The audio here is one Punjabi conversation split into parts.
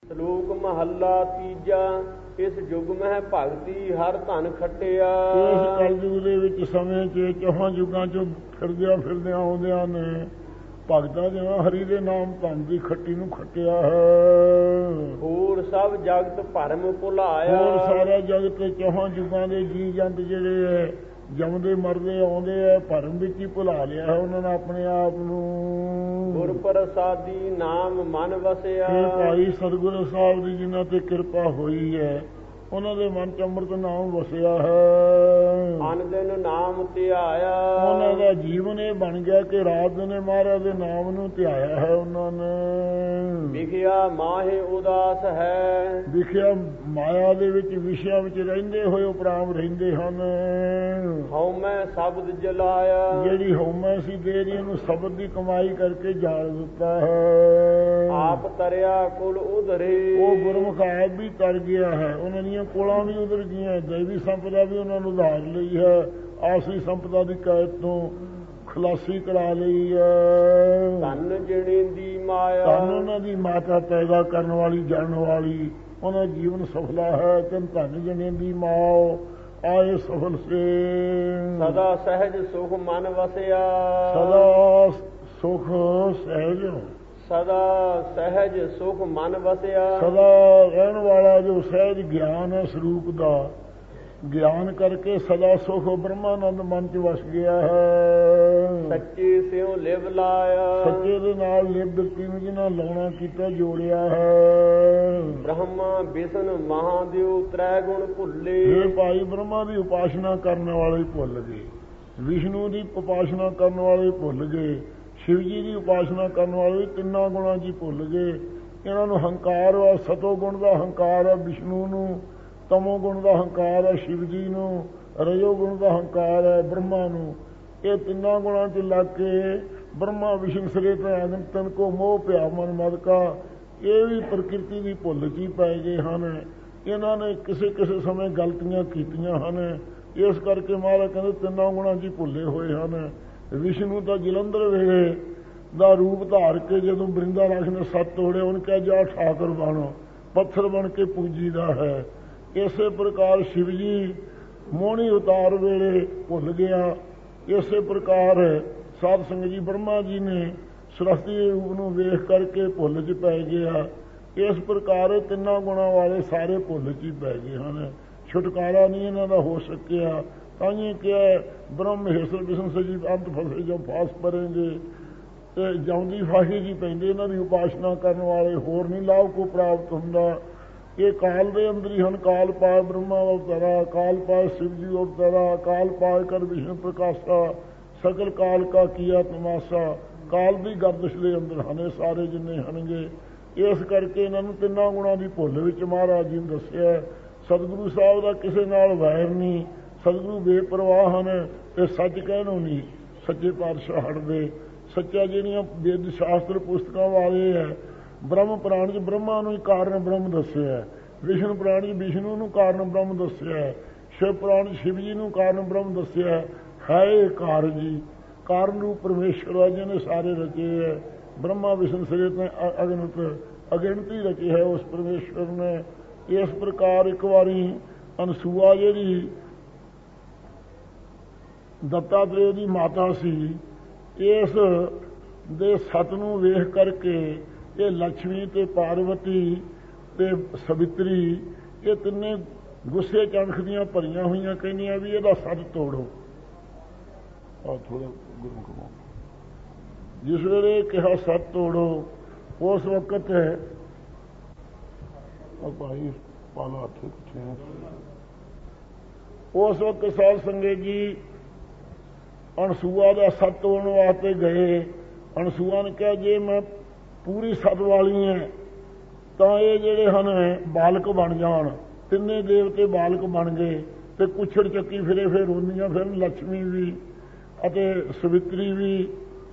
ਸ਼ਲੋਕ ਮਹੱਲਾ ਤੀਜਾ। ਇਸ ਯੁਗ ਮਹਿ ਭਗਤੀ ਹਰ ਧਨ ਖੱਟਿਆ। ਇਸ ਕਲਯੁਗ ਦੇ ਵਿੱਚ ਸਮੇਂ 'ਚ ਚੌਹਾਂ ਯੁੱਗਾਂ 'ਚੋਂ ਫਿਰਦਿਆਂ ਆਉਂਦਿਆਂ ਨੇ ਭਗਤਾਂ ਜਿਵੇਂ ਹਰੀ ਦੇ ਨਾਮ ਧਨ ਦੀ ਖੱਟੀ ਨੂੰ ਖੱਟਿਆ ਹੈ। ਹੋਰ ਸਭ ਜਗਤ ਭਰਮ ਭੁਲਾਇਆ। ਹੋਰ ਸਾਰਾ ਜਗਤ ਚੌਹਾਂ ਯੁੱਗਾਂ ਦੇ ਜੀ ਜੰਤ ਜਿਹੜੇ ਹੈ ਜੰਮਦੇ ਮਰਦੇ ਆਉਂਦੇ ਹੈ ਭਰਮ ਵਿੱਚ ਹੀ ਭੁਲਾ ਲਿਆ ਹੈ ਉਹਨਾਂ ਨੇ ਆਪਣੇ ਆਪ ਨੂੰ। ਗੁਰ ਪ੍ਰਸਾਦੀ ਨਾਮ ਮਨ ਵਸਿਆ। ਇਹ ਭਾਈ ਸਤਿਗੁਰੂ ਸਾਹਿਬ ਦੀ ਜਿਨ੍ਹਾਂ ਤੇ ਕਿਰਪਾ ਹੋਈ ਹੈ ਉਹਨਾਂ ਦੇ ਮਨ 'ਚ ਅੰਮ੍ਰਿਤ ਨਾਮ ਵਸਿਆ ਹੈ। ਅਨ ਦਿਨ ਨਾਮ ਧਿਆਇਆ। ਉਹਨਾਂ ਦਾ ਜੀਵਨ ਇਹ ਬਣ ਗਿਆ ਕਿ ਰਾਤ ਦਿਨ ਮਹਾਰਾਜ ਦੇ ਨਾਮ ਨੂੰ ਧਿਆਇਆ ਹੈ ਉਹਨਾਂ ਨੇ। ਵਿਖਿਆ ਮਾਹੇ ਉਦਾਸ ਹੈ। ਵਿਖਿਆ ਮਾਇਆ ਦੇ ਵਿੱਚ ਵਿਸ਼ਿਆਂ ਵਿੱਚ ਰਹਿੰਦੇ ਹੋਏ ਉਪਰਾਮ ਰਹਿੰਦੇ ਹਨ। ਹਉਮੈ ਸ਼ਬਦ ਜਲਾਇਆ। ਜਿਹੜੀ ਹਉਮੈ ਸੀ ਦੇਰੀ ਨੂੰ ਸ਼ਬਦ ਦੀ ਕਮਾਈ ਕਰਕੇ ਜਾਲ ਦਿੱਤਾ ਹੈ। ਆਪ ਤਰਿਆ ਕੁਲ ਉਧਰੇ। ਉਹ ਗੁਰਮੁਖ ਆਪ ਵੀ ਤਰ ਗਿਆ ਹੈ ਉਹਨਾਂ ਦੀਆਂ ਕੋਲਾਂ ਵੀ ਉਧਰ ਗਈਆਂ। ਦੈਵੀ ਸੰਪਦਾ ਵੀ ਉਹਨਾਂ ਨੂੰ ਉਧਾਰ ਲਈ ਹੈ। ਆਸਰੀ ਸੰਪਦਾ ਦੀ ਕੈਦ ਤੋਂ ਖਲਾਸੀ ਕਰਾ ਲਈ ਹੈ। ਧਨ ਜਣੇ ਦੀ ਮਾਇਆ। ਧਨ ਉਹਨਾਂ ਦੀ ਮਾਤਾ ਪੈਦਾ ਕਰਨ ਵਾਲੀ ਜਾਣ ਵਾਲੀ ਉਹਨਾਂ ਜੀਵਨ ਸਫਲਾ ਹੈ। ਧਨ ਜਣੇ ਦੀ ਮਾਂ ਆਏ ਸਫਲ ਸੇ। ਸਦਾ ਸਹਿਜ ਸੁਖ ਮਨ ਵਸਿਆ। ਸਦਾ ਸੁਖ ਸਹਿਜ। ਸਦਾ ਸਹਿਜ ਸੁਖ ਮਨ ਵਸਿਆ। ਸਦਾ ਰਹਿਣ ਵਾਲਾ ਜੋ ਸਹਿਜ ਗਿਆਨ ਹੈ ਸਰੂਪ ਦਾ ਗਿਆਨ ਕਰਕੇ ਸਦਾ ਸੁਖ ਬ੍ਰਹਮਾਨੰਦ ਮਨ 'ਚ ਵਸ ਗਿਆ ਹੈ। ਸੱਚੇ ਸਿਉ ਲਿਵ ਲਾਇਆ। ਸੱਚੇ ਦੇ ਨਾਲ ਲਿਵ ਬਿਰਤੀ ਨੂੰ ਜਿਹਨਾਂ ਲਾਉਣਾ ਕੀਤਾ ਜੋੜਿਆ ਹੈ। ਬ੍ਰਹਮਾ ਵਿਸ਼ਨ ਮਹਾਦੇਵ ਤ੍ਰੈ ਗੁਣ ਭੁੱਲੇ। ਇਹ ਭਾਈ ਬ੍ਰਹਮਾ ਦੀ ਉਪਾਸਨਾ ਕਰਨ ਵਾਲੇ ਭੁੱਲ ਗਏ। ਵਿਸ਼ਨੂੰ ਦੀ ਉਪਾਸਨਾ ਕਰਨ ਵਾਲੇ ਭੁੱਲ ਗਏ। ਸ਼ਿਵ ਜੀ ਦੀ ਉਪਾਸਨਾ ਕਰਨ ਵਾਲੇ ਤਿੰਨਾਂ ਗੁਣਾਂ 'ਚ ਹੀ ਭੁੱਲ ਗਏ। ਇਹਨਾਂ ਨੂੰ ਹੰਕਾਰ ਵਾ ਸਤੋ ਗੁਣ ਦਾ ਹੰਕਾਰ ਹੈ ਵਿਸ਼ਨੂੰ ਨੂੰ। ਤਮੋ ਗੁਣ ਦਾ ਹੰਕਾਰ ਹੈ ਸ਼ਿਵ ਜੀ ਨੂੰ। ਰਜੋ ਗੁਣ ਦਾ ਹੰਕਾਰ ਹੈ ਬ੍ਰਹਮਾ ਨੂੰ। ਇਹ ਤਿੰਨਾਂ ਗੁਣਾਂ 'ਚ ਲੱਗ ਕੇ ਬ੍ਰਹਮਾ ਵਿਸ਼ਨ ਸਰੇ ਤੇ ਤਨ ਕੋ ਮੋਹ ਪਿਆ ਮਨ ਮਦ ਕਾ। ਇਹ ਵੀ ਪ੍ਰਕਿਰਤੀ ਦੀ ਭੁੱਲ 'ਚ ਹੀ ਪੈ ਗਏ ਹਨ। ਇਹਨਾਂ ਨੇ ਕਿਸੇ ਕਿਸੇ ਸਮੇਂ ਗਲਤੀਆਂ ਕੀਤੀਆਂ ਹਨ। ਇਸ ਕਰਕੇ ਮਹਾਰਾਜ ਕਹਿੰਦੇ ਤਿੰਨਾਂ ਗੁਣਾਂ 'ਚ ਹੀ ਭੁੱਲੇ ਹੋਏ ਹਨ। ਵਿਸ਼ਨੂੰ ਤਾਂ ਜਲੰਧਰ ਵੇਲੇ ਦਾ ਰੂਪ ਧਾਰ ਕੇ ਜਦੋਂ ਬ੍ਰਿੰਦਾ ਰਾਖ ਨੇ ਸੱਤ ਤੋੜੇ ਉਹਨੇ ਕਿਹਾ ਜਾ ਠਾਕੁਰ ਬਣੋ ਪੱਥਰ ਬਣ ਕੇ ਪੂਜੀ ਦਾ ਹੈ। ਇਸੇ ਪ੍ਰਕਾਰ ਸ਼ਿਵ ਜੀ ਮੋਹਣੀ ਉਤਾਰ ਵੇਲੇ ਭੁੱਲ ਗਿਆ। ਇਸੇ ਪ੍ਰਕਾਰ ਸਾਧ ਸੰਗਤ ਜੀ ਬ੍ਰਹਮਾ ਜੀ ਨੇ ਸਰਸਤੀ ਦੇ ਰੂਪ ਨੂੰ ਵੇਖ ਕਰਕੇ ਭੁੱਲ 'ਚ ਪੈ ਗਿਆ। ਇਸ ਪ੍ਰਕਾਰ ਤਿੰਨਾਂ ਗੁਣਾਂ ਵਾਲੇ ਸਾਰੇ ਭੁੱਲ 'ਚ ਹੀ ਪੈ ਗਏ ਹਨ। ਛੁਟਕਾਰਾ ਨਹੀਂ ਇਹਨਾਂ ਦਾ ਹੋ ਸਕਿਆ। ਤਾਂ ਹੀ ਕਿਹਾ ਬ੍ਰਹਮ ਹੇਸਰ ਵਿਸ਼ਨ ਸਜੀ ਅੰਤ ਫਸੇ ਜੋ ਫਾਸ ਪਰੇਂਗੇ। ਤੇ ਜਿਉਂਦੀ ਫਾਹੀ ਜੀ ਪੈਂਦੇ ਇਹਨਾਂ ਦੀ ਉਪਾਸਨਾ ਕਰਨ ਵਾਲੇ ਹੋਰ ਨਹੀਂ ਲਾਭ ਕੋ ਪ੍ਰਾਪਤ ਹੁੰਦਾ। ਇਹ ਕਾਲ ਦੇ ਅੰਦਰ ਹੀ ਹਨ। ਕਾਲ ਪਾਏ ਬ੍ਰਹਮਾ ਅਵਤਾਰਾ ਕਾਲ ਪਾਏ ਸ਼ਿਵ ਜੀ ਅਵਤਾਰਾ ਕਾਲ ਪਾਏ ਕਰ ਵਿਸ਼ਨ ਪ੍ਰਕਾਸ਼ਾ ਸਕਲ ਕਾਲ ਕਾ ਕੀਆ ਤਮਾਸ਼ਾ। ਕਾਲ ਦੀ ਗਰਦਿਸ਼ ਦੇ ਅੰਦਰ ਹਨ ਸਾਰੇ ਜਿੰਨੇ ਹਨਗੇ। ਇਸ ਕਰਕੇ ਇਹਨਾਂ ਨੂੰ ਤਿੰਨਾਂ ਗੁਣਾਂ ਦੀ ਭੁੱਲ ਵਿੱਚ ਮਹਾਰਾਜ ਜੀ ਨੇ ਦੱਸਿਆ। ਸਤਿਗੁਰੂ ਸਾਹਿਬ ਦਾ ਕਿਸੇ ਨਾਲ ਵੈਰ ਨਹੀਂ। ਸਤਿਗੁਰੂ ਬੇਪਰਵਾਹ ਹਨ ਤੇ ਸੱਚ ਕਹਿਣੋਂ ਨਹੀਂ ਸੱਚੇ ਪਾਤਸ਼ਾਹ ਹਟਦੇ। ਸੱਚਾ ਜਿਹੜੀਆਂ ਵੇਦ ਸ਼ਾਸਤਰ ਪੁਸਤਕਾਂ ਵਾਲੇ ਹੈ ਬ੍ਰਹਮ ਪੁਰਾਣ 'ਚ ਬ੍ਰਹਮਾ ਨੂੰ ਹੀ ਕਾਰਨ ਬ੍ਰਹਮ ਦੱਸਿਆ। ਵਿਸ਼ਨੂੰ ਪੁਰਾਣ 'ਚ ਵਿਸ਼ਨੂੰ ਨੂੰ ਕਾਰਨ ਬ੍ਰਹਮ ਦੱਸਿਆ। ਸ਼ਿਵ ਪੁਰਾਣ 'ਚ ਸ਼ਿਵ ਜੀ ਨੂੰ ਕਾਰਨ ਬ੍ਰਹਮ ਦੱਸਿਆ ਹੈ। ਇਹ ਕਾਰਨ ਜੀ ਕਾਰਨ ਰੂਪ ਪਰਮੇਸ਼ਰ ਹੈ ਜਿਹਨੇ ਸਾਰੇ ਰਚੇ ਹੈ। ਬ੍ਰਹਮਾ ਵਿਸ਼ਨ ਸ੍ਰੇਤ ਨੇ ਅਗਿਣਤੀ ਰਚੇ ਹੈ ਉਸ ਪਰਮੇਸ਼ਰ ਨੇ। ਇਸ ਪ੍ਰਕਾਰ ਇੱਕ ਵਾਰੀ ਅਨਸੂਆ ਜਿਹੜੀ ਦੱਤਾਤਰੇय ਦੀ ਮਾਤਾ ਸੀ ਇਸ ਦੇ ਸਤ ਨੂੰ ਵੇਖ ਕਰਕੇ ਇਹ ਲక్ష్ਮੀ ਤੇ ਪਾਰਵਤੀ ਤੇ ਸਵਿਤਰੀ ਇਹ ਤਿੰਨੇ ਗੁੱਸੇ ਚਣਖ ਦੀਆਂ ਭਰੀਆਂ ਹੋਈਆਂ ਕਹਿੰਦੀਆਂ ਵੀ ਇਹਦਾ ਸਤ ਤੋੜੋ। ਆ ਥੋੜਾ ਗੁਰੂ ਕੋ ਜਿਸ ਵੇਲੇ ਕਿਹਾ ਸਤ ਤੋੜੋ ਉਸ ਵਕਤ ਭਾਈ ਪਾਲਾ ਹੱਥ ਉਸ ਵਕਤ ਸਾਧ ਸੰਗਤ ਜੀ ਅਨਸੂਆ ਦਾ ਸੱਤ ਤੋੜਨ ਵਾਸਤੇ ਗਏ। ਅਨਸੂਆ ਨੇ ਕਿਹਾ ਜੇ ਮੈਂ ਪੂਰੀ ਸੱਤ ਵਾਲੀ ਹੈ ਤਾਂ ਇਹ ਜਿਹੜੇ ਹਨ ਬਾਲਕ ਬਣ ਜਾਣ। ਤਿੰਨੇ ਦੇਵਤੇ ਬਾਲਕ ਬਣ ਗਏ ਤੇ ਕੁੱਛੜ ਚੱਕੀ ਫਿਰੇ ਫਿਰ ਰੋਂਦੀਆਂ ਫਿਰ ਲక్ష్ਮੀ ਵੀ ਅਤੇ ਸਵਿਤਰੀ ਵੀ।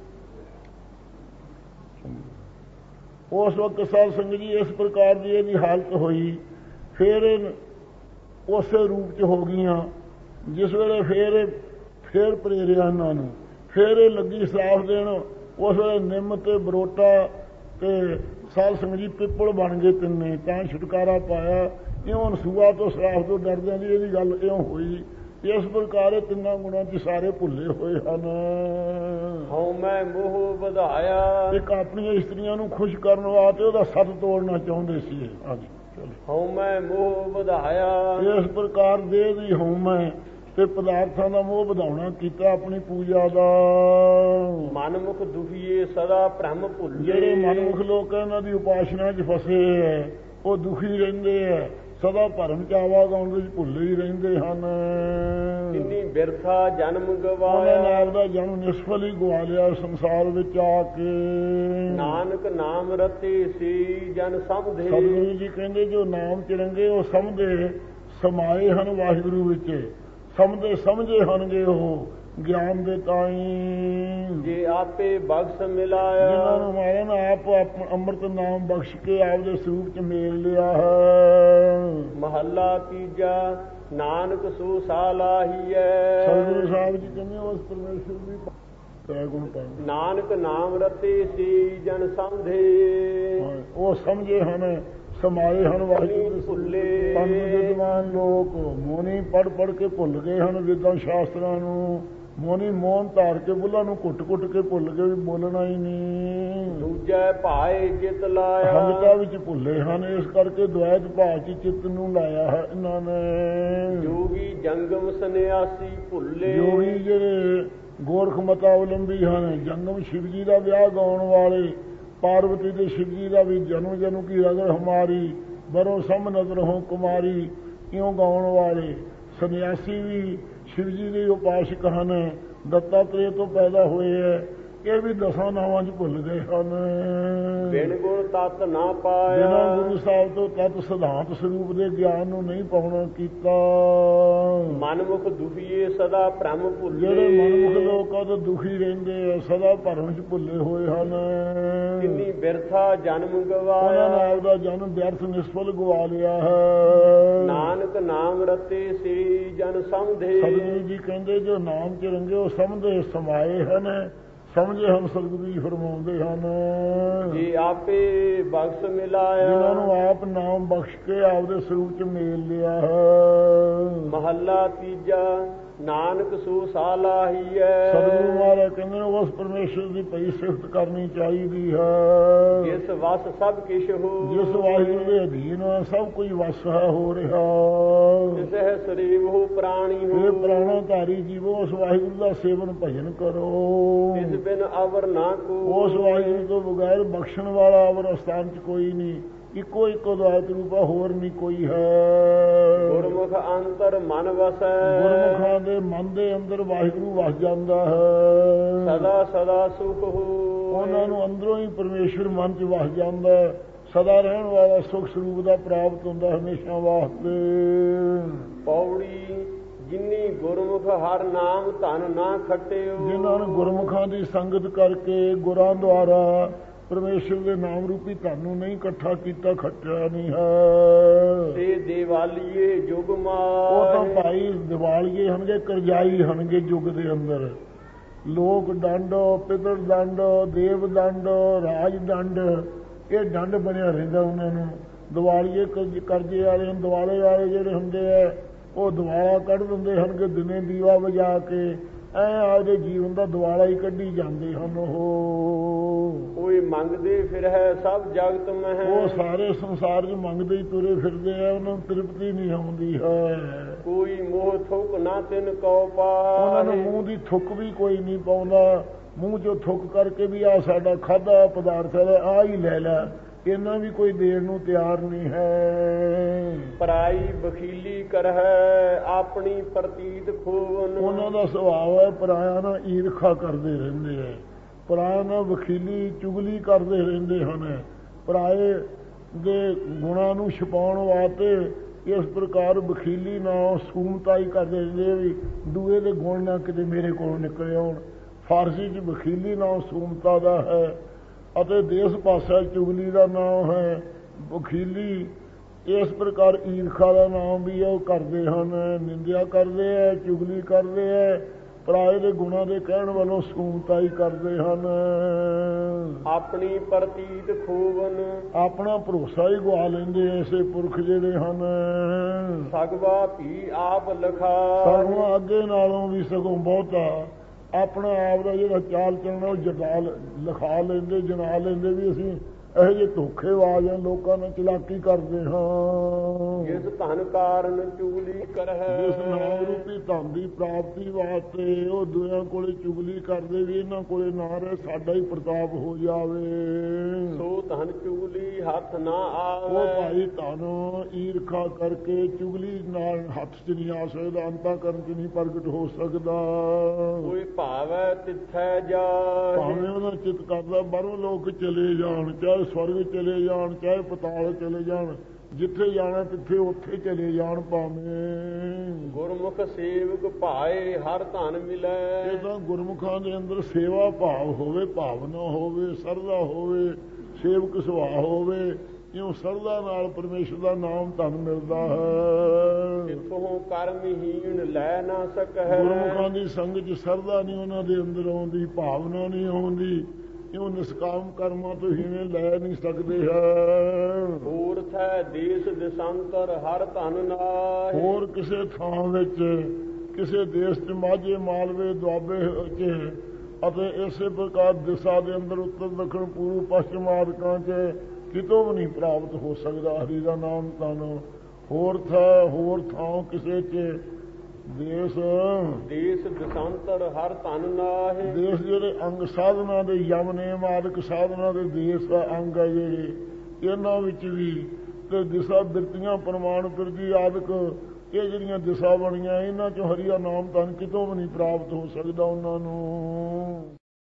ਉਸ ਵਕਤ ਸਾਧ ਸੰਗਤ ਜੀ ਇਸ ਪ੍ਰਕਾਰ ਦੀ ਇਹਦੀ ਹਾਲਤ ਹੋਈ। ਫਿਰ ਉਸੇ ਰੂਪ 'ਚ ਹੋ ਗਈਆਂ। ਜਿਸ ਵੇਲੇ ਫਿਰ ਪ੍ਰੇਰਿਆ ਇਹਨਾਂ ਨੂੰ ਫਿਰ ਇਹ ਲੱਗੀ ਸਾਫ ਦੇਣ। ਉਸ ਵੇਲੇ ਨਿੰਮ ਤੇ ਬਰੋਟਾ ਤੇ ਸਾਧ ਸੰਗਤ ਜੀ ਪਿੱਪਲ ਬਣ ਗਏ ਤਿੰਨੇ, ਤਾਂ ਛੁਟਕਾਰਾ ਪਾਇਆ। ਇਉਂ ਸੂਆ ਤੋਂ ਸਰਾਫ ਤੋਂ ਡਰਦਿਆਂ ਦੀ ਇਹਦੀ ਗੱਲ ਇਉਂ ਹੋਈ। ਇਸ ਪ੍ਰਕਾਰ ਤਿੰਨਾਂ ਗੁਣਾਂ 'ਚ ਸਾਰੇ ਭੁੱਲੇ ਹੋਏ ਹਨ। ਹਉ ਮੈਂ ਮੋਹ ਵਧਾਇਆ, ਇੱਕ ਆਪਣੀਆਂ ਇਸਤਰੀਆਂ ਨੂੰ ਖੁਸ਼ ਕਰਨ ਵਾਸਤੇ ਉਹਦਾ ਸੱਤ ਤੋੜਨਾ ਚਾਹੁੰਦੇ ਸੀ। ਹਾਂਜੀ ਚਲੋ। ਹਉ ਮੈਂ ਮੋਹ ਵਧਾਇਆ, ਇਸ ਪ੍ਰਕਾਰ ਦੇਹ ਦੀ ਹਉਮੈ ਤੇ ਪਦਾਰਥਾਂ ਦਾ ਮੋਹ ਵਧਾਉਣਾ ਕੀਤਾ ਆਪਣੀ ਪੂਜਾ ਦਾ। ਮਨਮੁਖ ਦੁਖੀਏ ਸਦਾ ਭ੍ਰਮ ਭੁੱਲੇ, ਜਿਹੜੇ ਮਨਮੁਖ ਲੋਕ ਇਹਨਾਂ ਦੀ ਉਪਾਸਨਾ 'ਚ ਫਸੇ ਹੈ ਉਹ ਦੁਖੀ ਰਹਿੰਦੇ ਹੈ, ਸਦਾ ਭਰਮ ਚ ਆਵਾਗਾਉਣ ਵਿੱਚ ਭੁੱਲੇ ਹੀ ਰਹਿੰਦੇ ਹਨ। ਕਿੰਨੀ ਬਿਰਥਾ ਜਨਮ ਉਹਨਾਂ ਗਵਾਇਆ, ਨੇ ਆਪਦਾ ਜਨਮ ਨਿਸਫਲ ਹੀ ਗਵਾ ਲਿਆ ਸੰਸਾਰ ਵਿੱਚ ਆ ਕੇ। ਨਾਨਕ ਨਾਮ ਰਤੇ ਸੀ ਜਨ ਸਮਝੇ, ਸਤਿਗੁਰੂ ਜੀ ਕਹਿੰਦੇ ਜੋ ਨਾਮ ਚਿਰੰਗੇ ਉਹ ਸਮਝੇ ਸਮਾਏ ਹਨ ਵਾਹਿਗੁਰੂ ਵਿੱਚ, ਸਮਝੇ ਸਮਝੇ ਹਨਗੇ ਉਹ ਗਿਆਨ ਦੇ ਤਾਈ। ਜੇ ਆਪੇ ਬਖਸ਼ ਮਿਲਾਇਆ, ਜਿਨ੍ਹਾਂ ਨੂੰ ਮਾਰਨ ਆਪ ਅੰਮ੍ਰਿਤ ਨਾਮ ਬਖਸ਼ ਕੇ ਆਪਦੇ ਸਰੂਪ ਚ ਮੇਲ ਲਿਆ ਹੈ। ਮਹੱਲਾ ਤੀਜਾ ਨਾਨਕ ਸੋ ਸਾਲਾਹੀਐ, ਸਤਿਗੁਰੂ ਸਾਹਿਬ ਜੀ ਕਹਿੰਦੇ ਉਸ ਪਰਮੇਸ਼ਰ ਦੀ ਤੈ ਗੁਣ ਪਾਉਂਦੇ, ਨਾਨਕ ਨਾਮ ਰਤੇ ਸੀ ਜਨ ਸਮਝੇ, ਉਹ ਸਮਝੇ ਹਨ ਸਮਾਏ ਹਨ ਵਾਹਿਗੁਰੂ ਭੁੱਲੇ। ਪੰਜ ਵਿਦਵਾਨ ਲੋਕ ਮੋਨੀ ਪੜ ਪੜ ਕੇ ਭੁੱਲ ਗਏ ਹਨ ਵੇਦਾਂ ਸ਼ਾਸਤਰਾਂ ਨੂੰ। ਮੋਨੀ ਮੋਹਨ ਧਾਰ ਕੇ ਬੁੱਲਾਂ ਨੂੰ ਘੁੱਟ ਘੁੱਟ ਕੇ ਭੁੱਲ ਗਏ ਵੀ ਬੋਲਣਾ ਹੀ ਨਹੀਂ। ਦੂਜੈ ਭਾਏ ਜਿਤ ਲਾਇਆ, ਹੰਗਤਾ ਵਿੱਚ ਭੁੱਲੇ ਹਨ, ਇਸ ਕਰਕੇ ਦੁਆਇਤ ਭਾਅ ਚ ਚਿੱਤ ਨੂੰ ਲਾਇਆ ਹੈ ਇਹਨਾਂ ਨੇ। ਜੋਗੀ ਜੰਗਮ ਸੰਨਿਆਸੀ ਭੁੱਲੇ, ਜੋਗੀ ਜਿਹੜੇ ਗੋਰਖ ਮਤਾਵਲੰਬੀ ਹਨ, ਜੰਗਮ ਸ਼ਿਵ ਜੀ ਦਾ ਵਿਆਹ ਗਾਉਣ ਵਾਲੇ, ਪਾਰਵਤੀ ਦੇ ਸ਼ਿਵ ਜੀ ਦਾ ਵੀ ਜਨੂ ਜਨੂ ਕੀ ਰਗੜ ਹਮਾਰੀ ਬਰੋ ਸਮ ਨਜ਼ਰ ਹੋ ਕੁਮਾਰੀ ਇਉਂ ਗਾਉਣ ਵਾਲੇ ਸੰਨਿਆਸੀ ਵੀ ਸ਼ਿਵ ਜੀ ਦੇ ਉਪਾਸਕ ਹਨ, ਦੱਤਾਤਰੇय ਤੋਂ ਪੈਦਾ ਹੋਏ ਹੈ। ਇਹ ਵੀ ਦਸਾਂ ਨਾਵਾਂ 'ਚ ਭੁੱਲ ਗਏ ਹਨ। ਬਿਨ ਗੁਣ ਤਤ ਨਾ ਪਾਇਆ, ਬਿਨਾਂ ਗੁਰੂ ਸਾਹਿਬ ਤੋਂ ਤਤ ਸਿਧਾਂਤ ਸਰੂਪ ਦੇ ਗਿਆਨ ਨੂੰ ਨਹੀਂ ਪਾਉਣਾ ਕੀਤਾ। ਮਨਮੁਖ ਦੁਖੀਏ ਸਦਾ ਭ੍ਰਮ ਭੁੱਲੇ, ਜਿਹੜੇ ਮਨਮੁਖ ਲੋਕ ਆ ਤਾਂ ਦੁਖੀ ਰਹਿੰਦੇ ਆ, ਸਦਾ ਭਰਮ 'ਚ ਭੁੱਲੇ ਹੋਏ ਹਨ। ਕਿੰਨੀ ਬਿਰਥਾ ਜਨਮ ਉਹਨਾਂ ਗਵਾਇਆ, ਨੇ ਆਪਦਾ ਜਨਮ ਵਿਅਰਥ ਨਿਸਫਲ ਗਵਾ ਲਿਆ ਹੈ। ਨਾਨਕ ਨਾਮ ਰਤੇ ਸੀ ਜਨ ਸਮਝੇ, ਸਤਿਗੁਰੂ ਜੀ ਕਹਿੰਦੇ ਜੋ ਨਾਮ ਚ ਰੰਗੇ ਉਹ ਸਮਝੇ ਸਮਾਏ ਹਨ, ਸਮਝੇ ਹਨ। ਸਤਿਗੁਰੂ ਜੀ ਫਰਮਾਉਂਦੇ ਹਨ ਜੇ ਆਪੇ ਬਖਸ਼ ਮਿਲਾਇਆ, ਜਿਨ੍ਹਾਂ ਨੂੰ ਆਪ ਨਾਮ ਬਖਸ਼ ਕੇ ਆਪਦੇ ਸਰੂਪ ਚ ਮੇਲ ਲਿਆ ਹੈ। ਮਹੱਲਾ ਤੀਜਾ ਨਾਨਕ ਸੋ ਸਾਲਾਹੀਐ, ਸਤਿਗੁਰੂ ਮਹਾਰਾਜ ਕਹਿੰਦੇ ਉਸ ਪਰਮੇਸ਼ਰ ਦੀ ਪਈ ਸਿਫਤ ਕਰਨੀ ਚਾਹੀਦੀ ਹੈ ਜਿਸ ਵਸ ਸਭ ਕਿਛ ਹੋ, ਜਿਸ ਵਾਹਿਗੁਰੂ ਦੇ ਅਧੀਨ ਸਭ ਕੁਝ ਵਸ ਹੈ ਹੋ ਰਿਹਾ। ਤਿਸਹਿ ਸਰੀਵ ਹੋ ਪ੍ਰਾਣੀ ਇਹ ਹੋ, ਪ੍ਰਾਣਾਧਾਰੀ ਜੀਵੋ ਉਸ ਵਾਹਿਗੁਰੂ ਦਾ ਸੇਵਨ ਭਜਨ ਕਰੋ। ਤਿਸ ਬਿਨ ਅਵਰ ਨਾ ਕੋ, ਉਸ ਵਾਹਿਗੁਰੂ ਤੋਂ ਬਗੈਰ ਬਖਸ਼ਣ ਵਾਲਾ ਅਵਰ ਅਸਥਾਨ ਚ ਕੋਈ ਨਹੀਂ, ਇੱਕੋ ਇੱਕੋ ਦੁਆਇਤ ਰੂਪਾ ਹੋਰ ਨਹੀਂ ਕੋਈ ਹੈ। ਗੁਰਮੁਖ ਅੰਤਰ ਮਨ ਵਸੈ, ਗੁਰਮੁਖਾਂ ਦੇ ਮਨ ਦੇ ਅੰਦਰ ਵਾਹਿਗੁਰੂ ਵਸ ਜਾਂਦਾ ਹੈ। ਸਦਾ ਸਦਾ ਸੁਖ ਹੋ, ਉਹਨਾਂ ਨੂੰ ਅੰਦਰੋਂ ਹੀ ਪਰਮੇਸ਼ਰ ਮਨ ਚ ਵਸ ਜਾਂਦਾ ਹੈ। ਸਦਾ ਰਹਿਣ ਵਾਲਾ ਸੁਖ ਸਰੂਪ ਦਾ ਪ੍ਰਾਪਤ ਹੁੰਦਾ ਹਮੇਸ਼ਾ ਵਾਸਤੇ। ਪੌੜੀ ਜਿਨੀ ਗੁਰਮੁਖ ਹਰ ਨਾਮ ਧਨ ਨਾ ਖਟਿਓ, ਜਿਨ੍ਹਾਂ ਨੂੰ ਗੁਰਮੁਖਾਂ ਦੀ ਸੰਗਤ ਕਰਕੇ ਗੁਰਾਂ ਦੁਆਰਾ ਪਰਮੇਸ਼ਰ ਦੇ ਨਾਮ ਰੂਪੀ ਧਨ ਨੂੰ ਨਹੀਂ ਇਕੱਠਾ ਕੀਤਾ, ਖੱਟਿਆ ਨਹੀਂ ਹੈ। ਤੇ ਦੀਵਾਲੀਏ ਜੁਗ ਉਹ ਮਾਰ, ਤਾਂ ਭਾਈ ਦਿਵਾਲੀਏ ਹਨਗੇ, ਕਰਜ਼ਾਈ ਹਨਗੇ ਯੁੱਗ ਦੇ ਅੰਦਰ। ਲੋਕ ਦੰਡ, ਪਿਤਰ ਦੰਡ, ਦੇਵ ਦੰਡ, ਰਾਜ ਦੰਡ, ਇਹ ਦੰਡ ਬਣਿਆ ਰਹਿੰਦਾ ਉਹਨਾਂ ਨੂੰ। ਦਿਵਾਲੀਏ ਕਰਜ਼ੇ ਵਾਲੇ, ਦਿਵਾਲੇ ਵਾਲੇ ਜਿਹੜੇ ਹੁੰਦੇ ਆ ਉਹ ਦਿਵਾਲਾ ਕੱਢ ਦਿੰਦੇ ਹਨ ਕਿ ਦਿਨੇ ਦੀਵਾ ਵਜਾ ਕੇ ਐ ਆਪਦੇ ਜੀਵਨ ਦਾ ਦਿਵਾਲਾ ਹੀ ਕੱਢੀ ਜਾਂਦੇ ਹਨ। ਉਹ ਕੋਈ ਮੰਗਦੇ ਫਿਰ ਹੈ ਸਭ ਜਗਤ ਮਹਿ, ਉਹ ਸਾਰੇ ਸੰਸਾਰ 'ਚ ਮੰਗਦੇ ਹੀ ਤੁਰੇ ਫਿਰਦੇ ਆ, ਉਹਨਾਂ ਨੂੰ ਤ੍ਰਿਪਤੀ ਨਹੀਂ ਆਉਂਦੀ ਹੈ। ਕੋਈ ਮੋਹ ਥੁਕ ਨਾ ਤਿਨ ਕਉ ਉਹਨਾਂ ਨੂੰ ਪਾਹੇ, ਮੂੰਹ ਦੀ ਥੁੱਕ ਵੀ ਕੋਈ ਨਹੀਂ ਪਾਉਂਦਾ। ਮੂੰਹ 'ਚੋਂ ਥੁੱਕ ਕਰਕੇ ਵੀ ਆ ਸਾਡਾ ਖਾਧਾ ਪਦਾਰਥ ਹੈ ਆ ਹੀ ਲੈ ਲੈ, ਇਹਨਾਂ ਵੀ ਕੋਈ ਦੇਣ ਨੂੰ ਤਿਆਰ ਨਹੀਂ ਹੈ। ਪਰਾਈ ਬਖੀਲੀ ਕਰਹਿ ਆਪਣੀ ਪ੍ਰਤੀਤ ਖੋਵਨ, ਉਹਨਾਂ ਦਾ ਸੁਭਾਅ ਹੈ ਪਰਾਇਆ ਨਾਲ ਈਰਖਾ ਕਰਦੇ ਰਹਿੰਦੇ ਹੈ, ਪਰਾਇਆ ਨਾਲ ਵਖੀਲੀ ਚੁਗਲੀ ਕਰਦੇ ਰਹਿੰਦੇ ਹਨ। ਪਰਾਏ ਦੇ ਗੁਣਾਂ ਨੂੰ ਛੁਪਾਉਣ ਵਾਸਤੇ ਇਸ ਪ੍ਰਕਾਰ ਵਖੀਲੀ ਨਾਲ ਸੂਮਤਾਈ ਕਰਦੇ ਰਹਿੰਦੇ ਵੀ ਦੂਏ ਦੇ ਗੁਣ ਨਾ ਕਿਤੇ ਮੇਰੇ ਕੋਲੋਂ ਨਿਕਲ ਆਉਣ। ਫਾਰਸੀ 'ਚ ਵਖੀਲੀ ਨਾਲ ਸੂਮਤਾ ਦਾ ਹੈ ਅਤੇ ਦੇਸ ਭਾਸ਼ਾ ਚੁਗਲੀ ਦਾ ਨਾਮ ਹੈ ਵਖੀਲੀ। ਇਸ ਪ੍ਰਕਾਰ ਈਰਖਾ ਦਾ ਨਾਮ ਵੀ ਹੈ, ਉਹ ਕਰਦੇ ਹਨ, ਨਿੰਦਿਆ ਕਰਦੇ ਹੈ, ਚੁਗਲੀ ਕਰਦੇ ਹੈ ਪਰਾਏ ਦੇ ਗੁਣਾਂ ਦੇ ਕਹਿਣ ਵੱਲੋਂ ਸਕੂਨਤਾਈ ਕਰਦੇ ਹਨ। ਆਪਣੀ ਪ੍ਰਤੀਤ ਖੋਵਨ ਆਪਣਾ ਭਰੋਸਾ ਹੀ ਗਵਾ ਲੈਂਦੇ ਐਸੇ ਪੁਰਖ ਜਿਹੜੇ ਹਨ। ਸਗਵਾ ਵੀ ਆਪ ਲਖਾ ਸਗੋਂ ਅੱਗੇ ਨਾਲੋਂ ਵੀ ਸਗੋਂ ਬਹੁਤਾ ਆਪਣਾ ਆਪ ਦਾ ਜਿਹੜਾ ਚਾਲ ਚੱਲਣਾ ਉਹ ਲਿਖਾ ਲੈਂਦੇ, ਜਣਾ ਲੈਂਦੇ ਵੀ ਅਸੀਂ ਇਹੋ ਜਿਹੇ ਧੋਖੇਬਾਜ਼ ਆ, ਲੋਕਾਂ ਨਾਲ ਚਲਾਕੀ ਕਰਦੇ ਹਾਂ। ਜਿਸ ਧਨ ਕਾਰਨ ਚੁਗਲੀ ਕਰਹਿ ਜਿਸ ਨਾਮ ਰੂਪੀ ਧਨ ਦੀ ਪ੍ਰਾਪਤੀ ਵਾਸਤੇ ਉਹ ਦੂਜਿਆਂ ਕੋਲੇ ਚੁਗਲੀ ਕਰਦੇ ਵੀ ਇਹਨਾਂ ਕੋਲੇ ਨਾ ਰਹੇ, ਸਾਡਾ ਹੀ ਪ੍ਰਤਾਪ ਹੋ ਜਾਵੇ। ਸੋ ਧਨ ਚੁਗਲੀ ਹੱਥ ਨਾ ਉਹ ਆਵੇ ਭਾਈ ਧਨ ਈਰਖਾ ਕਰਕੇ ਚੁਗਲੀ ਨਾਲ ਹੱਥ 'ਚ ਨਹੀਂ ਆ ਸਕਦਾ, ਅੰਤःਕਰਨ 'ਚ ਨਹੀਂ ਪ੍ਰਗਟ ਹੋ ਸਕਦਾ। ਕੋਈ ਭਾਵੈ ਤਿੱਥੈ ਜਾ ਭਾਵੇਂ ਉਹਦਾ ਚਿੱਤ ਕਰਦਾ ਬਾਹਰੋਂ ਲੋਕ ਚਲੇ ਜਾਣ, ਚਾਹੇ ਸਵਰਗ ਚਲੇ ਜਾਣ, ਚਾਹੇ ਪਤਾਲ ਚਲੇ ਜਾਣ, ਜਿੱਥੇ ਜਾਣਾ ਕਿੱਥੇ ਉੱਥੇ ਚਲੇ ਜਾਣ ਭਾਵੇਂ। ਗੁਰਮੁਖ ਸੇਵਕ ਭਾਏ ਹਰ ਧਨ ਮਿਲੈ ਇਹ ਤਾਂ ਗੁਰਮੁਖਾਂ ਦੇ ਅੰਦਰ ਸੇਵਾ ਭਾਵ ਹੋਵੇ, ਭਾਵਨਾ ਹੋਵੇ, ਸਰਦਾ ਹੋਵੇ, ਸੇਵਕ ਸੁਭਾਅ ਹੋਵੇ, ਇਉਂ ਸਰਦਾ ਨਾਲ ਪਰਮੇਸ਼ਰ ਦਾ ਨਾਮ ਧਨ ਮਿਲਦਾ ਹੈ। ਤਿਥੋਂ ਕਰਮਹੀਣ ਲੈ ਨਾ ਸਕਹਿ ਗੁਰਮੁਖਾਂ ਦੀ ਸੰਗ 'ਚ ਸਰਦਾ ਨਹੀਂ ਉਹਨਾਂ ਦੇ ਅੰਦਰ ਆਉਂਦੀ, ਭਾਵਨਾ ਨਹੀਂ ਆਉਂਦੀ, ਇਉਂ ਨਿਸਕਾਮ ਕਰਮਾਂ ਤੋਂ ਹੀਣੇ ਲੈ ਨਹੀਂ ਸਕਦੇ ਹੈ। ਹੋਰ ਥੈ ਦੇਸ ਦਿਸੰਤਰ ਹਰ ਧਨ ਨਾਹਿ ਹੋਰ ਕਿਸੇ ਥਾਂ ਵਿੱਚ, ਕਿਸੇ ਦੇਸ਼ 'ਚ ਮਾਝੇ ਮਾਲਵੇ ਦੁਆਬੇ 'ਚ ਅਤੇ ਇਸੇ ਪ੍ਰਕਾਰ ਦਿਸ਼ਾ ਦੇ ਅੰਦਰ ਉੱਤਰ ਦੱਖਣ ਪੂਰਬ ਪੱਛਮ ਆਦਿਕਾਂ 'ਚ ਕਿਤੋਂ ਵੀ ਨਹੀਂ ਪ੍ਰਾਪਤ ਹੋ ਸਕਦਾ ਹਰੀ ਦਾ ਨਾਮ ਧਨ। ਹੋਰ ਥਾਂ ਕਿਸੇ 'ਚ ਦੇਸ਼ ਦਿਸੰਤਰ ਹਰ ਧਨ ਨਾਹਿ ਦੇਸ਼ ਜਿਹੜੇ ਅੰਗ ਸਾਧਨਾ ਦੇ ਯਮ ਨੇਮ ਆਦਿਕ ਸਾਧਨਾ ਦੇ ਦੇਸ਼ ਦਾ ਅੰਗ ਹੈ ਜਿਹੜੇ, ਇਹਨਾਂ ਵਿੱਚ ਵੀ ਤੇ ਦਿਸ਼ਾ ਬਿਰਤੀਆਂ ਪ੍ਰਮਾਣ ਬਿਰਦੀ ਆਦਿਕ ਇਹ ਜਿਹੜੀਆਂ ਦਿਸ਼ਾ ਬਣੀਆਂ ਇਹਨਾਂ 'ਚੋਂ ਹਰੀ ਦਾ ਨਾਮ ਧਨ ਕਿਤੋਂ ਵੀ ਨਹੀਂ ਪ੍ਰਾਪਤ ਹੋ ਸਕਦਾ ਉਹਨਾਂ ਨੂੰ।